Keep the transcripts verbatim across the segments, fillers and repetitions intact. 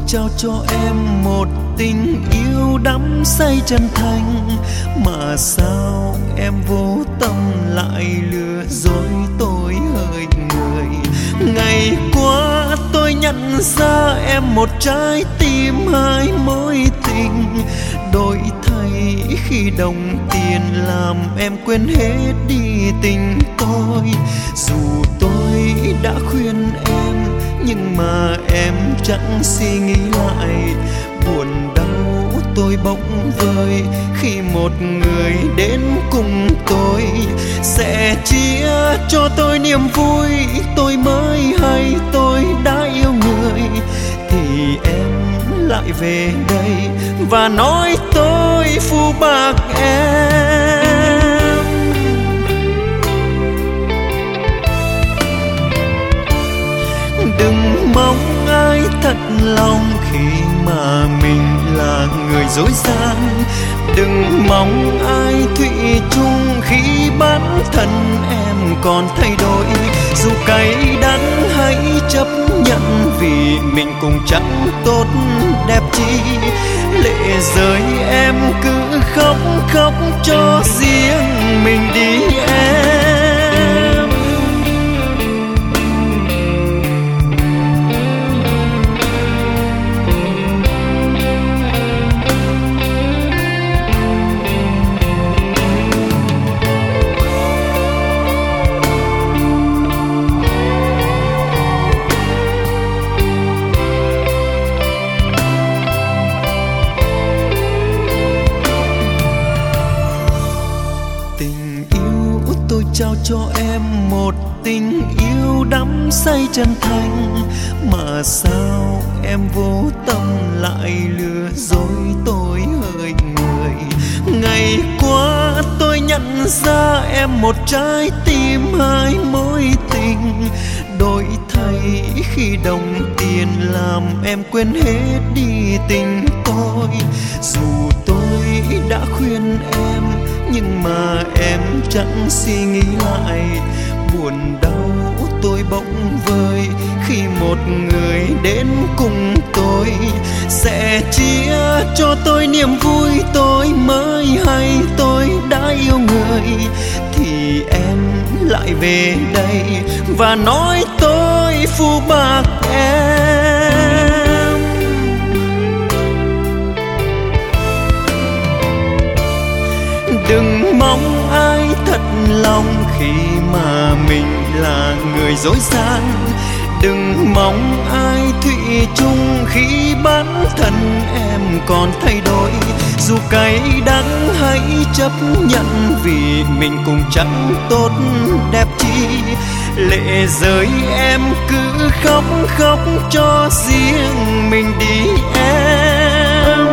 trao cho em một tình yêu đắm say chân thành, mà sao em vô tâm lại lừa dối tôi hỡi người. Ngày qua tôi nhận ra em một trái tim hai mối tình, đổi thay khi đồng tiền làm em quên hết đi tình tôi. Dù tôi đã khuyên em nhưng mà em chẳng suy nghĩ lại, buồn đau tôi bỗng vơi khi một người đến cùng tôi sẽ chia cho tôi niềm vui. Tôi mới hay tôi đã yêu người thì em lại về đây và nói tôi phũ bạc em. Đừng mong ai thật lòng khi mà mình là người dối gian, đừng mong ai thủy chung khi bản thân em còn thay đổi. Dù cay đắng hãy chấp nhận vì mình cùng chẳng tốt đẹp chi, lệ rơi em cứ khóc khóc cho riêng mình đi em. Trao cho em một tình yêu đắm say chân thành, mà sao em vô tâm lại lừa dối tôi hỡi người. Ngày qua tôi nhận ra em một trái tim hai mối tình, đổi thay khi đồng tiền làm em quên hết đi tình tôi. Dù tôi đã khuyên em nhưng mà em chẳng suy nghĩ lại, buồn đau tôi bỗng vơi khi một người đến cùng tôi sẽ chia cho tôi niềm vui. Tôi mới hay tôi đã yêu người thì em lại về đây và nói tôi phũ bạc em. Đừng mong ai thật lòng khi mà mình là người dối gian, đừng mong ai thủy chung khi bản thân em còn thay đổi. Dù cay đắng hãy chấp nhận vì mình cùng chẳng tốt đẹp chi, lệ rơi em cứ khóc khóc cho riêng mình đi em.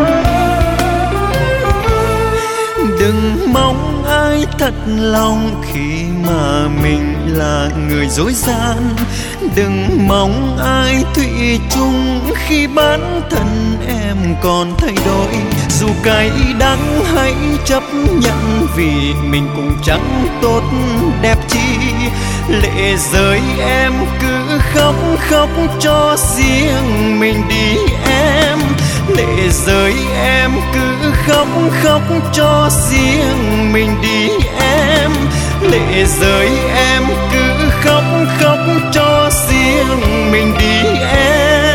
Đừng mong ai thật lòng khi mà mình là người dối gian, đừng mong ai thủy chung khi bản thân em còn thay đổi. Dù cay đắng hãy chấp nhận vì mình cùng chẳng tốt đẹp chi, lệ rơi em cứ khóc khóc cho riêng mình đi em. Lệ rơi em cứ khóc khóc cho riêng mình đi em. Lệ rơi em cứ khóc khóc cho riêng mình đi em.